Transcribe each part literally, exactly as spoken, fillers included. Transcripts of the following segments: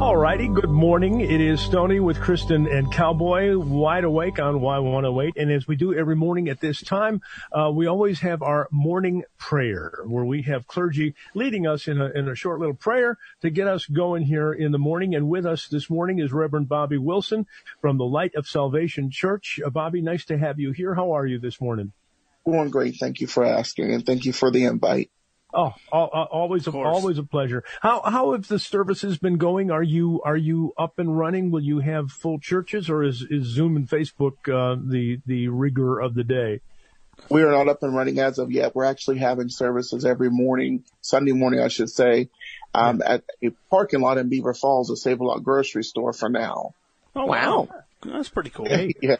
All righty, good morning. It is Stoney with Kristen and Cowboy, wide awake on Y one oh eight. And as we do every morning at this time, uh, we always have our morning prayer, where we have clergy leading us in a, in a short little prayer to get us going here in the morning. And with us this morning is Reverend Bobby Wilson from the Light of Salvation Church. Uh, Bobby, nice to have you here. How are you this morning? Doing great. Thank you for asking, and thank you for the invite. Oh, always, a, always a pleasure. How how have the services been going? Are you are you up and running? Will you have full churches, or is, is Zoom and Facebook uh, the the rigor of the day? We are not up and running as of yet. We're actually having services every morning, Sunday morning, I should say, um, yeah. at a parking lot in Beaver Falls, a Save-A-Lot grocery store for now. Oh wow, that's pretty cool. Yeah. yeah.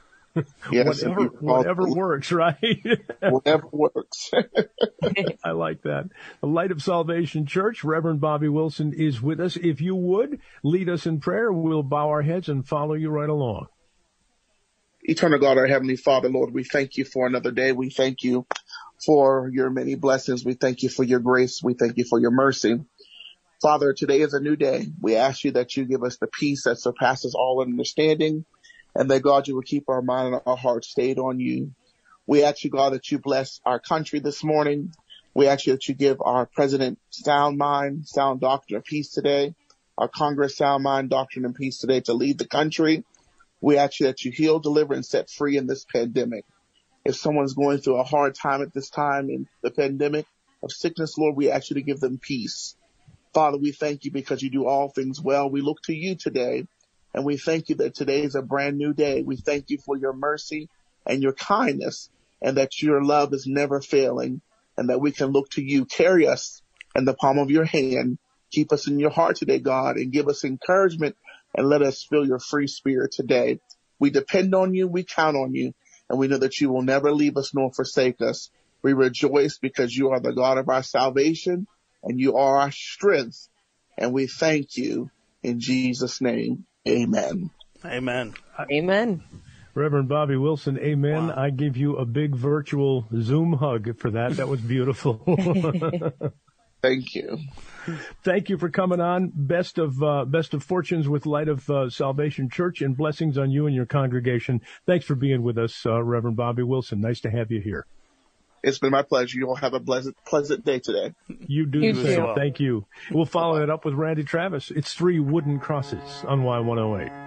Yes, whatever, whatever works, right? Whatever works. I like that. The Light of Salvation Church, Reverend Bobby Wilson is with us. If you would, lead us in prayer. We'll bow our heads and follow you right along. Eternal God, our Heavenly Father, Lord, we thank you for another day. We thank you for your many blessings. We thank you for your grace. We thank you for your mercy. Father, today is a new day. We ask you that you give us the peace that surpasses all understanding, and that, God, you will keep our mind and our heart stayed on you. We ask you, God, that you bless our country this morning. We ask you that you give our president sound mind, sound doctrine, and peace today. Our Congress sound mind, doctrine, and peace today to lead the country. We ask you that you heal, deliver, and set free in this pandemic. If someone's going through a hard time at this time in the pandemic of sickness, Lord, we ask you to give them peace. Father, we thank you because you do all things well. We look to you today. And we thank you that today is a brand new day. We thank you for your mercy and your kindness, and that your love is never failing, and that we can look to you. Carry us in the palm of your hand. Keep us in your heart today, God, and give us encouragement, and let us feel your free spirit today. We depend on you. We count on you. And we know that you will never leave us nor forsake us. We rejoice because you are the God of our salvation, and you are our strength. And we thank you in Jesus' name. Amen. Amen. Amen. Reverend Bobby Wilson, amen. Wow. I give you a big virtual Zoom hug for that. That was beautiful. Thank you. Thank you for coming on. Best of uh, best of fortunes with Light of uh, Salvation Church, and blessings on you and your congregation. Thanks for being with us, uh, Reverend Bobby Wilson. Nice to have you here. It's been my pleasure. You all have a pleasant, pleasant day today. You do You the same. too. Thank you. We'll follow it up with Randy Travis. It's Three Wooden Crosses on Y one oh eight.